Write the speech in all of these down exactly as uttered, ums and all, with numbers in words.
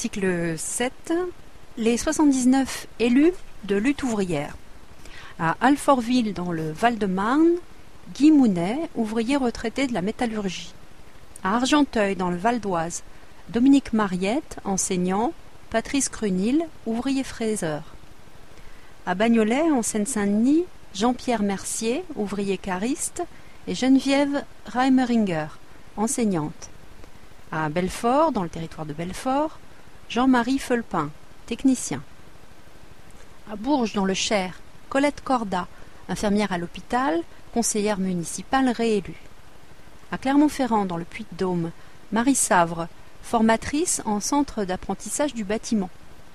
Article sept. Les soixante-dix-neuf élus de lutte ouvrière. À Alfortville, dans le Val-de-Marne, Guy Mounet, ouvrier retraité de la métallurgie. À Argenteuil, dans le Val d'Oise, Dominique Mariette, enseignant, Patrice Crunil, ouvrier fraiseur. À Bagnolet, en Seine-Saint-Denis, Jean-Pierre Mercier, ouvrier cariste, et Geneviève Reimeringer, enseignante. À Belfort, dans le territoire de Belfort, Jean-Marie Feulpin, technicien. À Bourges, dans le Cher, Colette Corda, infirmière à l'hôpital, conseillère municipale réélue. À Clermont-Ferrand, dans le Puy-de-Dôme, Marie Savre, formatrice en centre d'apprentissage du bâtiment.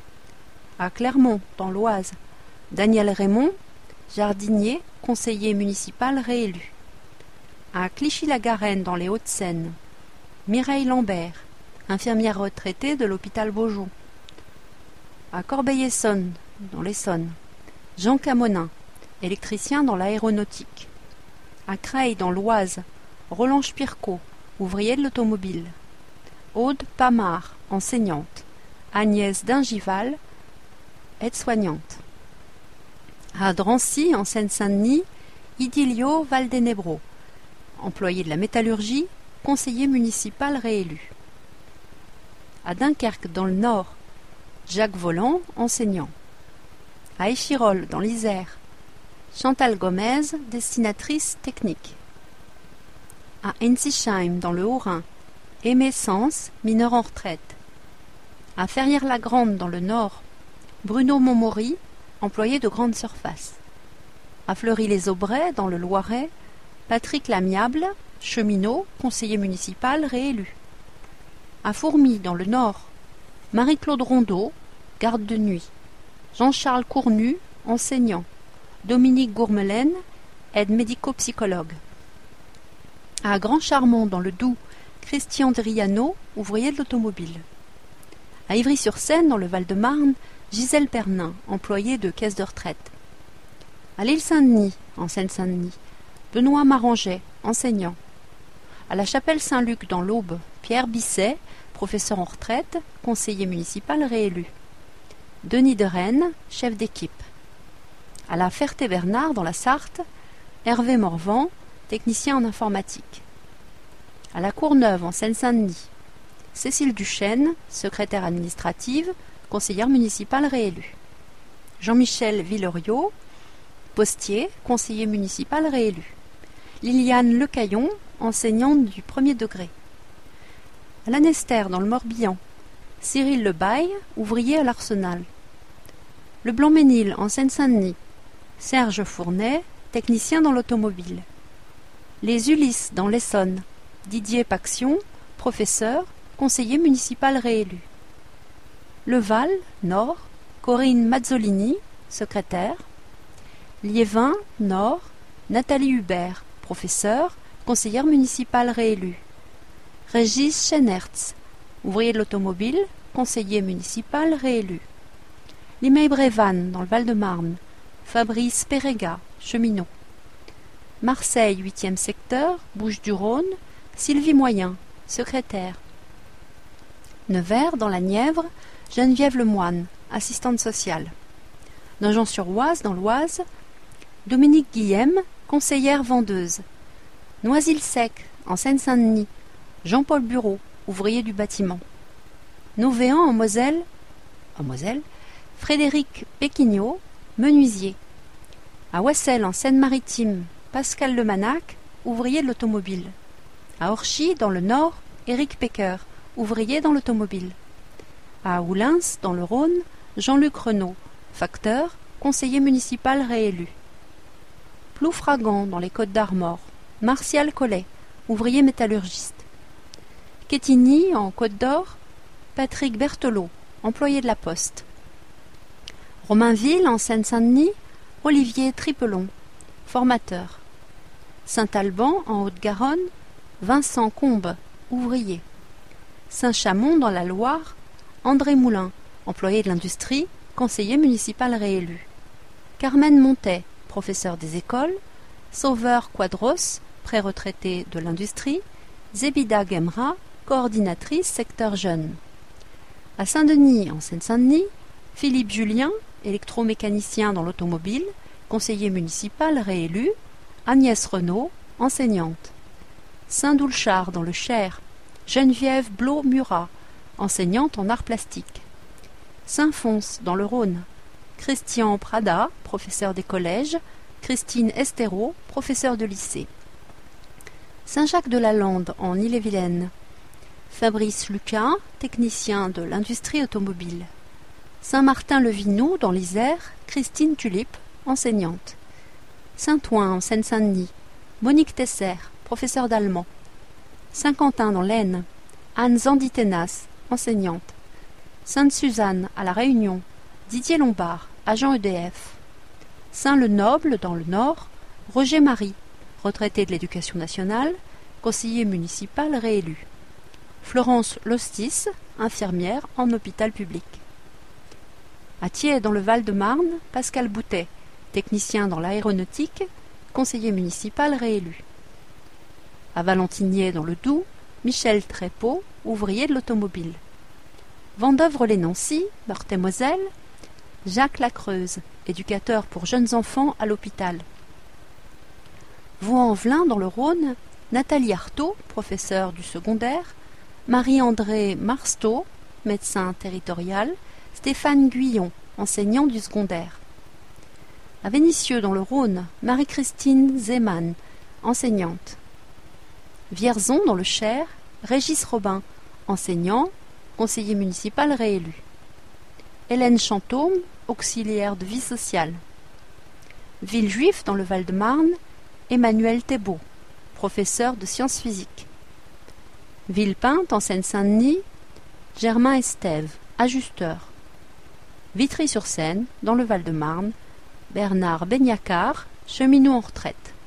À Clermont, dans l'Oise, Daniel Raymond, jardinier, conseiller municipal réélu. À Clichy-la-Garenne, dans les Hauts-de-Seine, Mireille Lambert, infirmière retraitée de l'hôpital Beaujon. À Corbeil-Essonnes, dans l'Essonne, Jean Camonin, électricien dans l'aéronautique. À Creil, dans l'Oise, Roland Spirko, ouvrier de l'automobile. Aude Pamard, enseignante. Agnès Dingival, aide-soignante. À Drancy, en Seine-Saint-Denis, Idilio Valdenebro, employé de la métallurgie, conseiller municipal réélu. À Dunkerque, dans le Nord, Jacques Voland, enseignant. À Échirolles, dans l'Isère, Chantal Gomez, dessinatrice technique. À Ensisheim, dans le Haut-Rhin, Aimé Sens, mineur en retraite. À Ferrières-la-Grande, dans le Nord, Bruno Montmori, employé de grande surface. À Fleury-les-Aubrais, dans le Loiret, Patrick Lamiable, cheminot, conseiller municipal réélu. À Fourmies, dans le Nord, Marie-Claude Rondeau, garde de nuit. Jean-Charles Cournu, enseignant. Dominique Gourmelaine, aide médico-psychologue. À Grand-Charmont, dans le Doubs, Christian Driano, ouvrier de l'automobile. À Ivry-sur-Seine, dans le Val-de-Marne, Gisèle Pernin, employée de caisse de retraite. À l'île Saint-Denis, en Seine-Saint-Denis, Benoît Maranget, enseignant. À la Chapelle-Saint-Luc, dans l'Aube, Pierre Bisset, professeur en retraite, conseiller municipal réélu. Denis de Rennes, chef d'équipe. À la Ferté-Bernard, dans la Sarthe, Hervé Morvan, technicien en informatique. À la Courneuve, en Seine-Saint-Denis, Cécile Duchesne, secrétaire administrative, conseillère municipale réélue. Jean-Michel Villeriot, postier, conseiller municipal réélu. Liliane Lecaillon, enseignante du premier degré. À l'Anester, dans le Morbihan, Cyril Lebaille, ouvrier à l'Arsenal. Le Blanc-Ménil, en Seine-Saint-Denis, Serge Fournet, technicien dans l'automobile. Les Ulysses, dans l'Essonne, Didier Paxion, professeur, conseiller municipal réélu. Le Val, Nord, Corinne Mazzolini, secrétaire. Liévin, Nord, Nathalie Hubert, professeur, conseillère municipale réélue. Régis Schenertz, ouvrier de l'automobile, conseiller municipal réélu. Limay-Brévannes, dans le Val-de-Marne, Fabrice Péréga, cheminot. Marseille, huitième secteur, Bouches-du-Rhône, Sylvie Moyen, secrétaire. Nevers, dans la Nièvre, Geneviève Lemoine, assistante sociale. Nogent-sur-Oise, dans l'Oise, Dominique Guillem, conseillère vendeuse. Noisy-le-Sec, en Seine-Saint-Denis, Jean-Paul Bureau, ouvrier du bâtiment. Nauvéan, en Moselle, en Moselle, Frédéric Péquignot, menuisier. À Oissel, en Seine-Maritime, Pascal Lemanac, ouvrier de l'automobile. À Orchy, dans le Nord, Éric Pecker, ouvrier dans l'automobile. À Oulins, dans le Rhône, Jean-Luc Renaud, facteur, conseiller municipal réélu. Ploufragan, dans les Côtes-d'Armor, Martial Collet, ouvrier métallurgiste. Quetigny, en Côte-d'Or, Patrick Berthelot, employé de la Poste. Romainville, en Seine-Saint-Denis, Olivier Tripelon, formateur. Saint-Alban, en Haute-Garonne, Vincent Combe, ouvrier. Saint-Chamond, dans la Loire, André Moulin, employé de l'industrie, conseiller municipal réélu. Carmen Montet, professeur des écoles. Sauveur Quadros, pré-retraité de l'industrie. Zébida Gemra, coordinatrice secteur jeune. À Saint-Denis, en Seine-Saint-Denis, Philippe Julien, électromécanicien dans l'automobile, conseiller municipal réélu. Agnès Renaud, enseignante. Saint-Doulchard, dans le Cher, Geneviève Blo-Murat, enseignante en arts plastiques. Saint-Fons, dans le Rhône, Christian Prada, professeur des collèges. Christine Estéro, professeure de lycée. Saint-Jacques-de-la-Lande, en Ille-et-Vilaine, Fabrice Lucas, technicien de l'industrie automobile. Saint-Martin-le-Vinoux, dans l'Isère, Christine Tulipe, enseignante. Saint-Ouen, en Seine-Saint-Denis, Monique Tesser, professeure d'allemand. Saint-Quentin, dans l'Aisne, Anne Zanditenas, enseignante. Sainte-Suzanne, à La Réunion, Didier Lombard, agent E D F. Saint-le-Noble, dans le Nord, Roger Marie, retraité de l'Éducation nationale, conseiller municipal réélu. Florence Lostis, infirmière en hôpital public. À Thiers, dans le Val-de-Marne, Pascal Boutet, technicien dans l'aéronautique, conseiller municipal réélu. À Valentinier, dans le Doubs, Michel Trépeau, ouvrier de l'automobile. Vendeuvre-les-Nancy, Meurthe-et-Moselle, Jacques Lacreuse, éducateur pour jeunes enfants à l'hôpital. Vaux-en-Velin, dans le Rhône, Nathalie Artaud, professeure du secondaire, Marie-André Marsteau, médecin territorial, Stéphane Guyon, enseignant du secondaire. À Vénissieux, dans le Rhône, Marie-Christine Zeman, enseignante. Vierzon, dans le Cher, Régis Robin, enseignant, conseiller municipal réélu. Hélène Chantôme, auxiliaire de vie sociale. Villejuif, dans le Val-de-Marne, Emmanuel Thébault, professeur de sciences physiques. Villepinte, en Seine-Saint-Denis, Germain Estève, ajusteur. Vitry-sur-Seine, dans le Val-de-Marne, Bernard Begnacard, cheminot en retraite.